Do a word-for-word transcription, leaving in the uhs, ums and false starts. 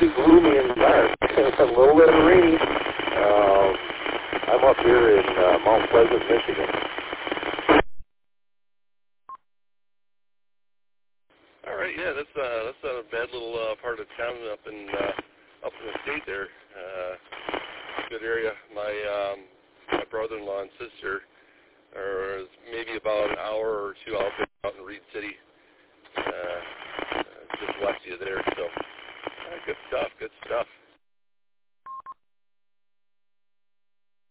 pretty gloomy and dark. A little bit of rain. Um, I'm up here in uh, Mount Pleasant, Michigan. All right, yeah, that's uh, that's not a bad little uh, part of town up in uh, up in the state there. Uh, good area. My um, my brother-in-law and sister are maybe about an hour or two out there, out in Reed City, uh, uh, just west of you there. So uh, good stuff, good stuff.